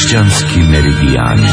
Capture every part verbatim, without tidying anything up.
Hrišćanski meridijani.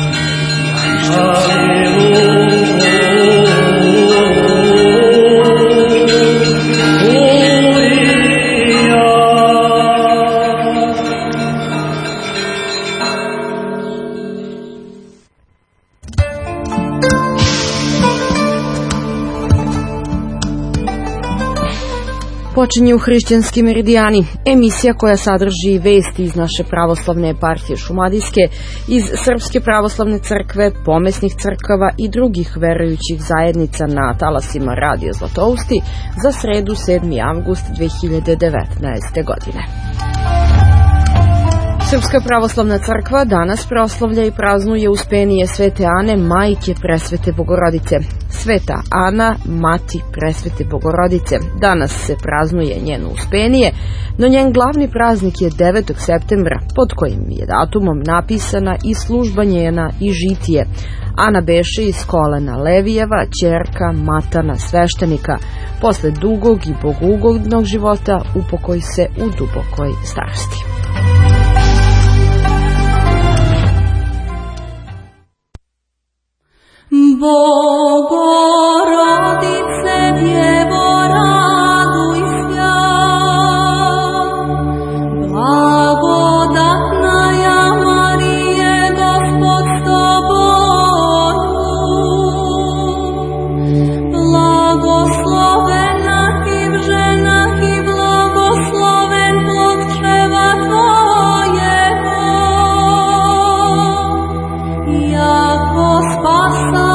Počinju Hrišćanski meridijani, emisija koja sadrži vesti iz naše pravoslavne eparhije Šumadijske, iz Srpske pravoslavne crkve, pomesnih crkava i drugih verujućih zajednica na talasima Radio Zlatousti za sredu sedmi avgust dve hiljade devetnaeste. godine. Srpska pravoslavna crkva danas proslavlja i praznuje Uspenije Svete Ane, majke Presvete Bogorodice. Sveta Ana, mati Presvete Bogorodice. Danas se praznuje njeno Uspenije, no njen glavni praznik je devetog septembra, pod kojim je datumom napisana i služba njena i žitije. Ana beše iz kolena Levijeva, ćerka Matana sveštenika. Posle dugog i bogugodnog života upokoj se u dubokoj starosti. Bogorodice, Djevo, raduj se, blagodatna ja Marije, Gospod s tobою, blagoslovena ti v ženah i blagosloven plod čreva tvojego, jako spasa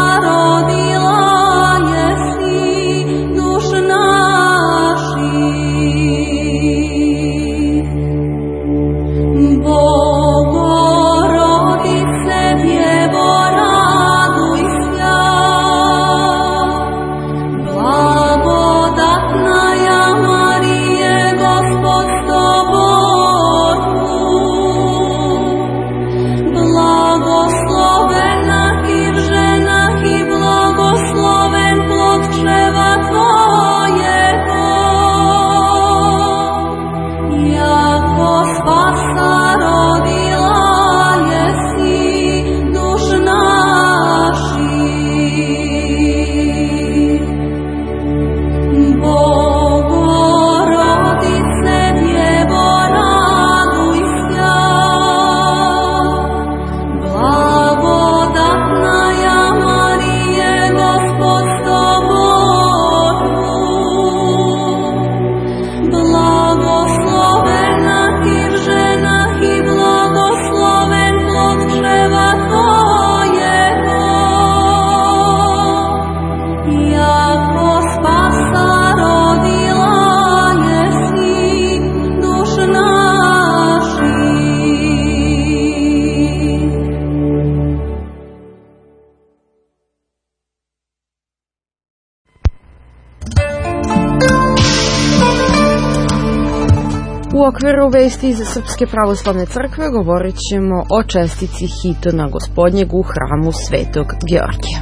U okviru vesti iz Srpske pravoslavne crkve govorit ćemo o čestici hitona Gospodnjeg u hramu Svetog Georgija.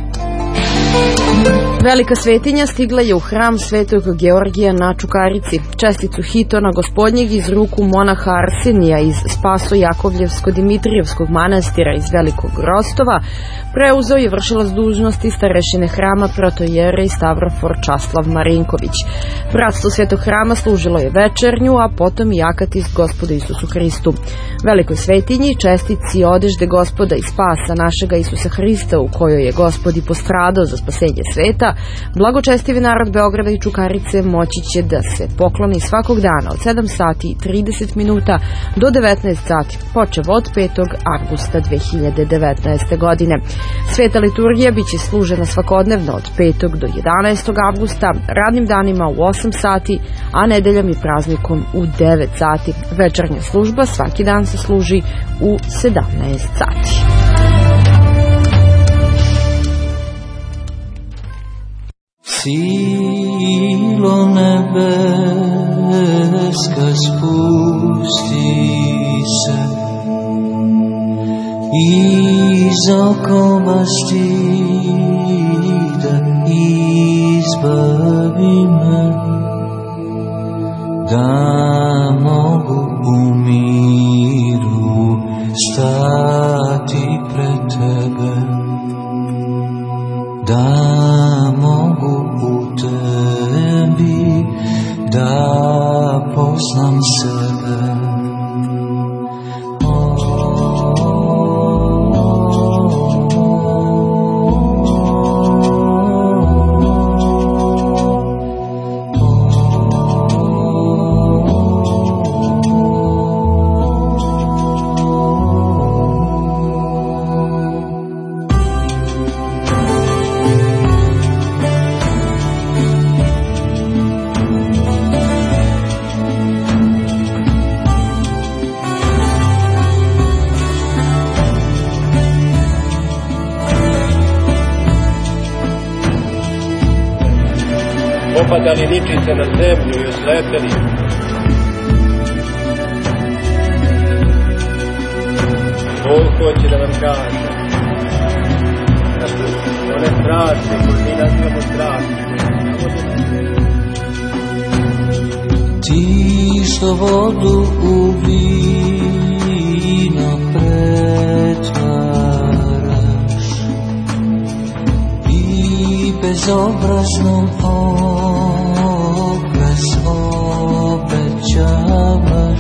Velika svetinja stigla je u hram Svetog Georgija na Čukarici. Česticu hitona Gospodnjeg iz ruku monaha Arsenija iz Spaso-Jakovljevsko-Dimitrijevskog manastira iz Velikog Rostova preuzeo je vršilac dužnosti starešine hrama protojerej Stavrofor Časlav Marinković. Bratstvo Svetog hrama služilo je večernju, a potom i akatist Gospodu Isusu Hristu. Velikoj svetinji, čestici odežde Gospoda i spasa našega Isusa Hrista, u kojoj je Gospod i postradao za spasenje sveta, blagočestivi narod Beograda i Čukarice moći će da se pokloni svakog dana od sedam sati i trideset minuta do devetnaest sati, počev od petog avgusta dve hiljade devetnaeste. godine. Sveta liturgija biće služena svakodnevno od petog do jedanaestog avgusta, radnim danima u osam sati, a nedeljom i praznikom u devet sati. Večernja služba svaki dan se služi u sedamnaest sati. Silo nebeska spusti se, iz okova stida izbavi me, da mogu u miru stati. tebi da poznam sebe. Opadani ničice na zemlju i oslepeli. Bog hoće da vam kaže da su one strasti koje mi nazivamo strasti. Ti što vodu u vino pretvaraš i bezobraznom obraz obećavaš,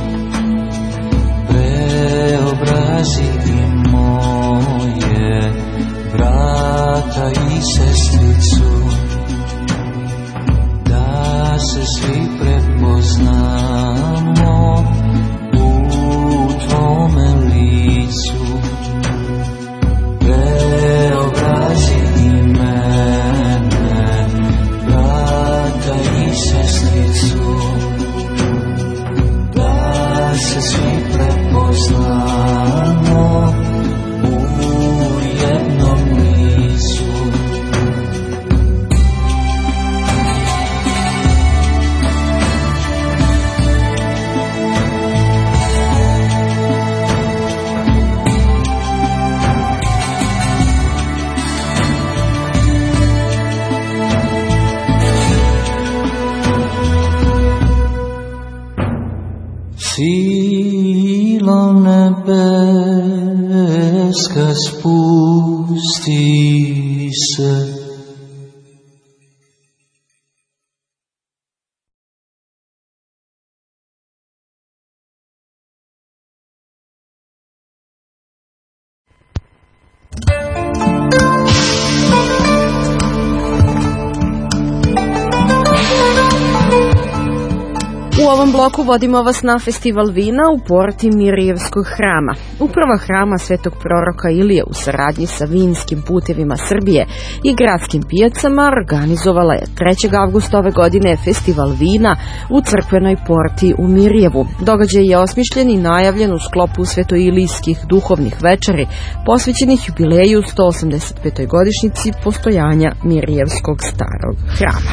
preobrazi i moje brata i sestricu, da se svi prepoznamo u tvome licu. Preobrazi i mene, brata i sestricu, da se svi prepoznamo u jednom licu. Silo nebeska spusti se, U ovom bloku vodimo vas na festival vina u porti Mirijevskog hrama. Uprava hrama Svetog proroka Ilije u saradnji sa vinskim putevima Srbije i gradskim pijacama organizovala je trećeg avgusta ove godine festival vina u crkvenoj porti u Mirijevu. Događaj je osmišljen i najavljen u sklopu svetoilijskih duhovnih večeri posvećenih jubileju sto osamdeset petoj godišnjici postojanja Mirijevskog starog hrama.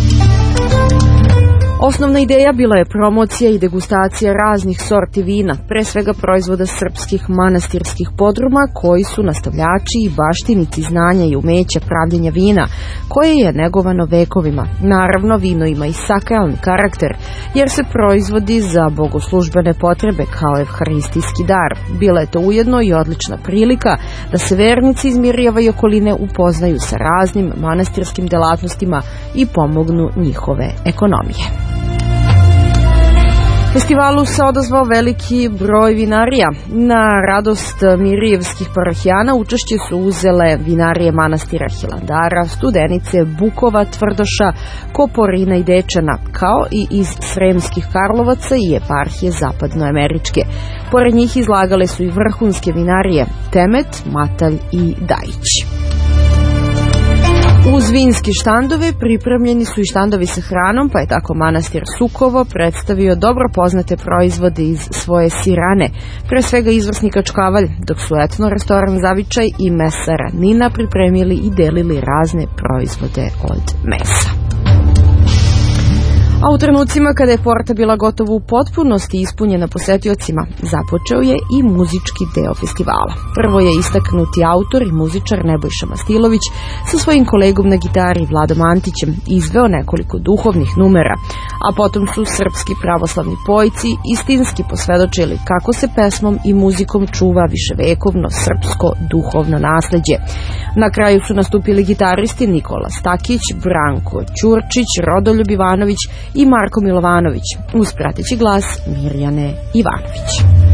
Osnovna ideja bila je promocija i degustacija raznih sorti vina, pre svega proizvoda srpskih manastirskih podruma koji su nastavljači i baštinici znanja i umeća pravljenja vina, koje je negovano vekovima. Naravno, vino ima i sakralni karakter, jer se proizvodi za bogoslužbene potrebe kao evharistijski dar. Bila je to ujedno i odlična prilika da se vernici iz Mirijeva i okoline upoznaju sa raznim manastirskim delatnostima i pomognu njihove ekonomije. Festivalu se odazvao veliki broj vinarija. Na radost mirijevskih parohijana učešće su uzele vinarije manastira Hilandara, Studenice, Bukova, Tvrdoša, Koporina i Dečana, kao i iz Sremskih Karlovaca i eparhije zapadnoameričke. Pored njih izlagale su i vrhunske vinarije Temet, Matalj i Dajić. Uz vinski štandove pripremljeni su i štandovi sa hranom, pa je tako manastir Sukovo predstavio dobro poznate proizvode iz svoje sirane, pre svega izvrsni kačkavalj, dok su etno restoran Zavičaj i mesara Nina pripremili i delili razne proizvode od mesa. A u trenucima kada je porta bila gotovo u potpunosti ispunjena posetiocima, započeo je i muzički deo festivala. Prvo je istaknuti autor i muzičar Nebojša Mastilović sa svojim kolegom na gitari Vladom Antićem izveo nekoliko duhovnih numera, a potom su srpski pravoslavni pojci istinski posvedočili kako se pesmom i muzikom čuva viševekovno srpsko duhovno nasleđe. Na kraju su nastupili gitaristi Nikola Stakić, Branko Ćurčić, Rodoljub Ivanović i Marko Milovanović, uz prateći glas Mirjane Ivanović.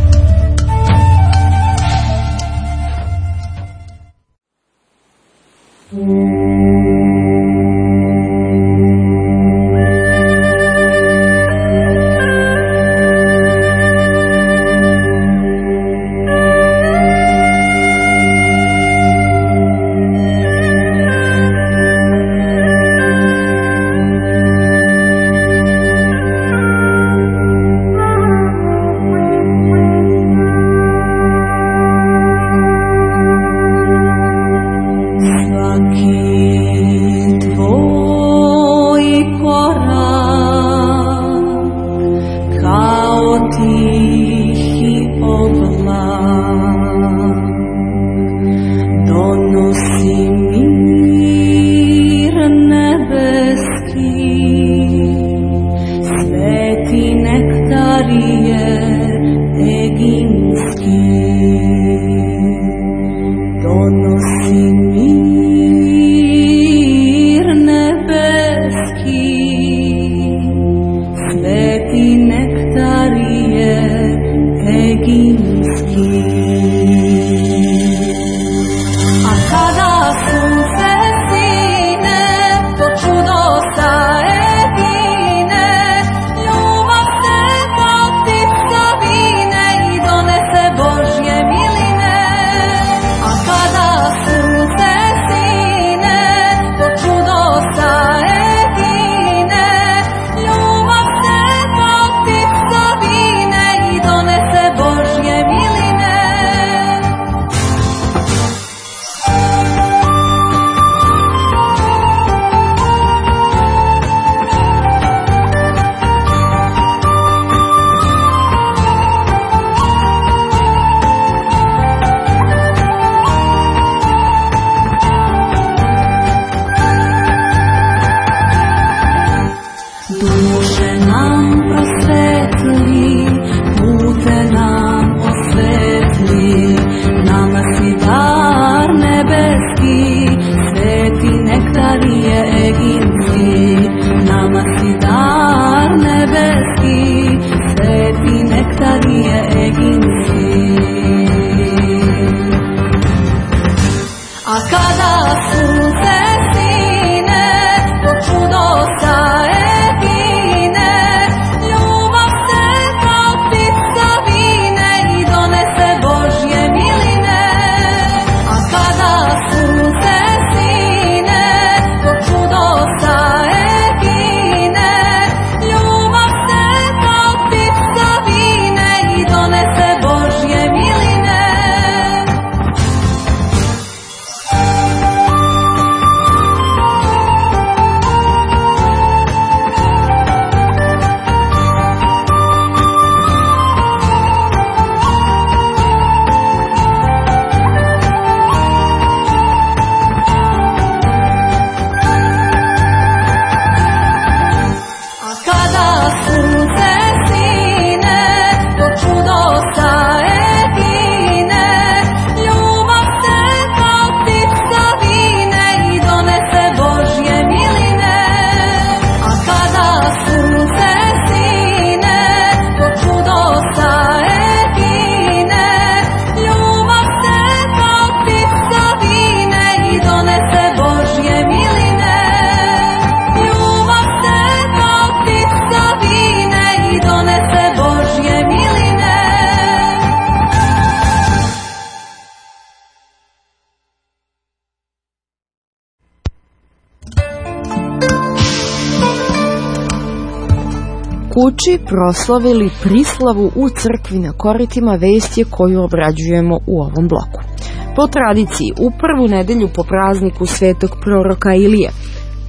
Kući proslavili Prislavu u crkvi na Koritima vest je koju obrađujemo u ovom bloku. Po tradiciji, u prvu nedelju po prazniku svetog proroka Ilije,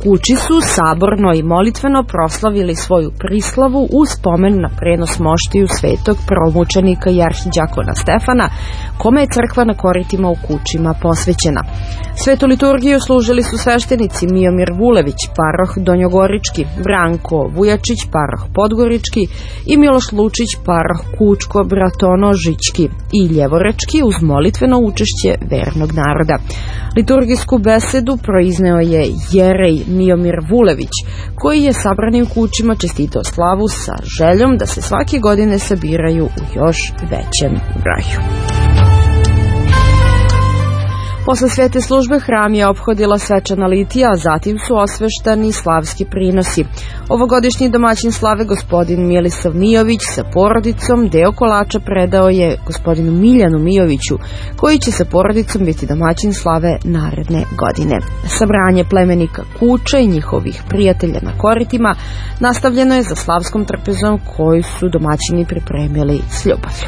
kući su saborno i molitveno proslavili svoju prislavu u spomen na prenos moštiju svetog prvomučenika i arhiđakona Stefana, kome je crkva na koritima u kućima posvećena. Svetu liturgiju služili su sveštenici Miomir Vulević, paroh Donjogorički, Branko Vujačić, paroh Podgorički i Miloš Lučić, paroh Kučko-Bratonožički i Ljevorečki, uz molitveno učešće vernog naroda. Liturgijsku besedu proizneo je jerej Miomir Vulević, koji je sabranim kućima čestitao slavu sa željom da se svake godine sabiraju u još većem broju. Posle svete službe hram je ophodila svečana litija, a zatim su osveštani slavski prinosi. Ovogodišnji domaćin slave, gospodin Milisav Mijović sa porodicom, deo kolača predao je gospodinu Miljanu Mijoviću, koji će sa porodicom biti domaćin slave naredne godine. Sabranje plemenika kuća i njihovih prijatelja na koritima nastavljeno je za slavskom trpezom koju su domaćini pripremili s ljubavlju.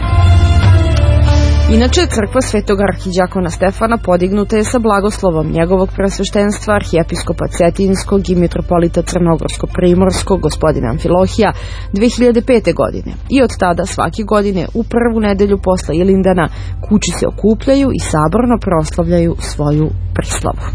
Inače, crkva svetog arhiđakona Stefana podignuta je sa blagoslovom njegovog presveštenstva arhijepiskopa Cetinskog i mitropolita Crnogorsko-primorskog gospodina Amfilohija dve hiljade pete. godine i od tada svake godine u prvu nedelju posle Ilindana kući se okupljaju i saborno proslavljaju svoju prislavu.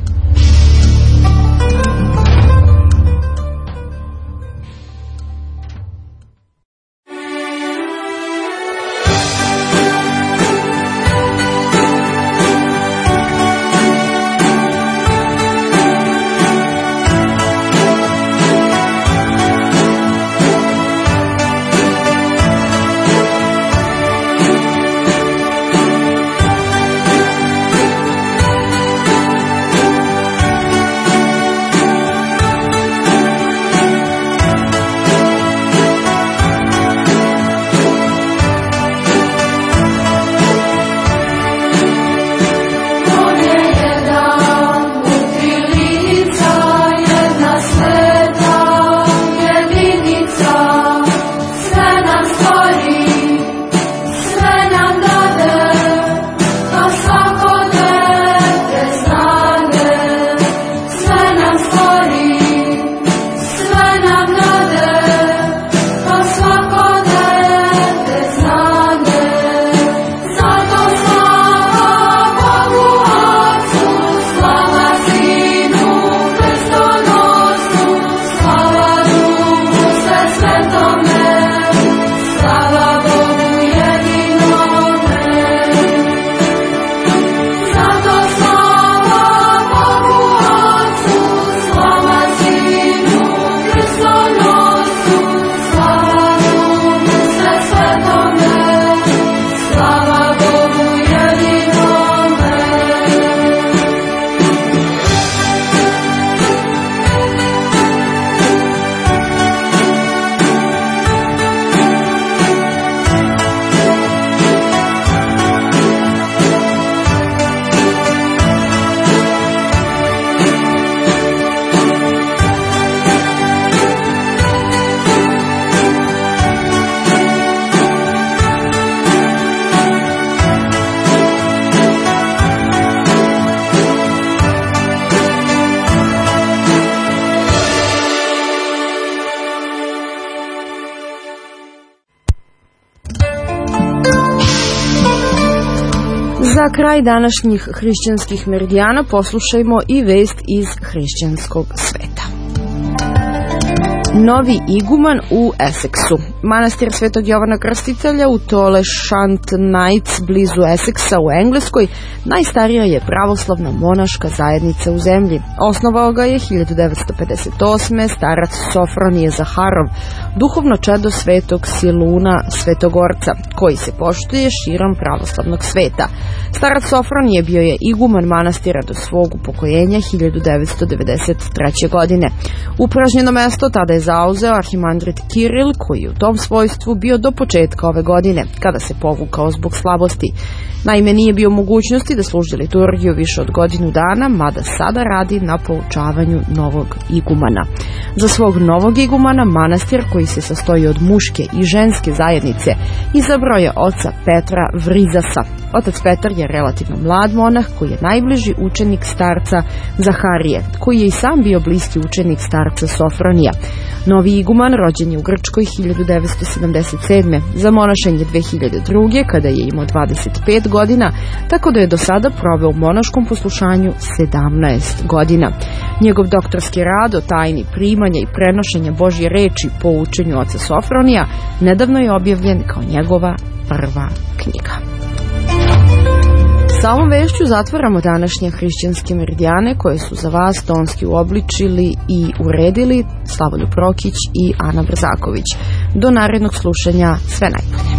Za kraj današnjih hrišćanskih meridijana poslušajmo i vest iz hrišćanskog sveta. Novi iguman u Eseksu. Manastir Svetog Jovana Krstitelja u Tole Shant Knights blizu Eseksa u Engleskoj najstarija je pravoslavna monaška zajednica u zemlji. Osnovao ga je hiljadu devetsto pedeset osme. starac Sofronije Zaharov, duhovno čedo svetog Siluna Svetogorca, koji se poštuje širom pravoslavnog sveta. Starac Sofronije bio je iguman manastira do svog upokojenja hiljadu devetsto devedeset treće. godine. Upražnjeno mesto tada je je zauzeo arhimandrit Kiril, koji je u tom svojstvu bio do početka ove godine, kada se povukao zbog slabosti. Naime, nije bio u mogućnosti da služi liturgiju više od godinu dana, mada sada radi na poučavanju novog igumana. Za svog novog igumana manastir, koji se sastoji od muške i ženske zajednice, izabrao je oca Petra Vrizasa. Otac Petar je relativno mlad monah koji je najbliži učenik starca Zaharije, koji je i sam bio bliski učenik starca Sofronija. Novi iguman rođen je u Grčkoj hiljadu devetsto sedamdeset sedme. Zamonašen je dve hiljade druge. kada je imao dvadeset pet godina, tako da je do sada proveo u monaškom poslušanju sedamnaest godina. Njegov doktorski rad o tajni primanja i prenošenja Božje reči po učenju oca Sofronija nedavno je objavljen kao njegova prva knjiga. Sa ovom vešću zatvaramo današnje hrišćanske meridijane koje su za vas tonski uobličili i uredili Slavoljub Prokić i Ana Brzaković. Do narednog slušanja, sve najbolje.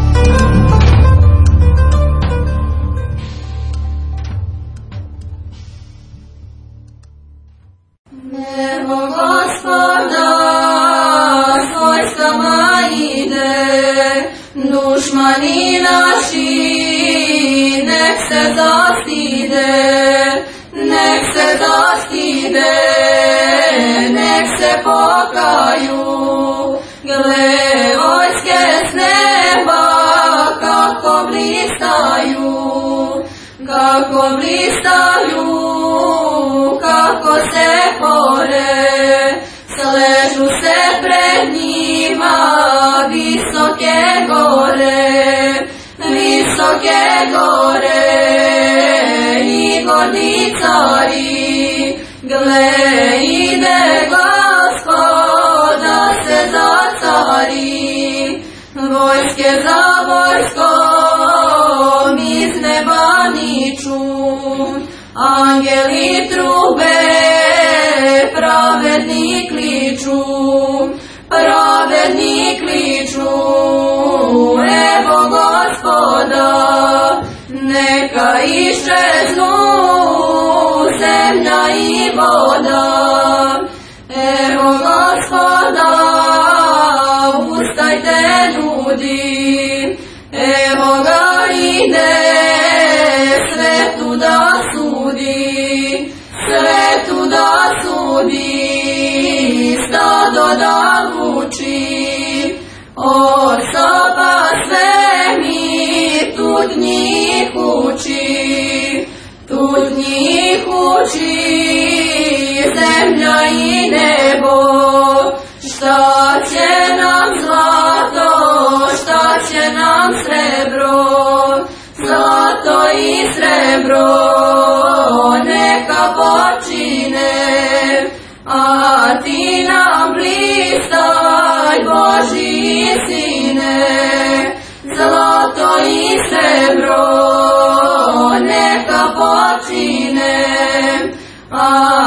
Nebo Gospoda, svojstama ide, dušmani naši, nek se zastide, nek se zastide, nek se pokaju. Gle, vojske s neba, kako blistaju, kako blistaju, kako se pore, sležu se pred njima visoke gore, visoke gore i gorni cari. Gle, ide Gospoda se zacari, vojske za vojskom iz neba niču, angeli trube, pravedni kliču, pravedni kliču. Evo Gospoda, neka iščeznu zemlja i voda. Evo Gospoda, ustajte ljudi, evo ga ide svetu da sudi, svetu da sudi, stado da vuči. Osoba sve mi tud njih uči, tud njih uči, zemlja i nebo. Šta će nam zlato, šta će nam srebro, zlato i srebro neka počine, a ti nam blistaj Božji sine, zlato i srebro neka počine, a